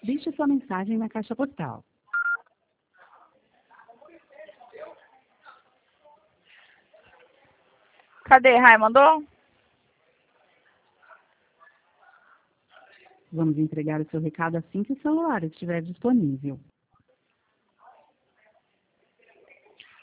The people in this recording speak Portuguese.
Deixe sua mensagem na caixa postal. Cadê, Raimundo? Vamos entregar o seu recado assim que o celular estiver disponível.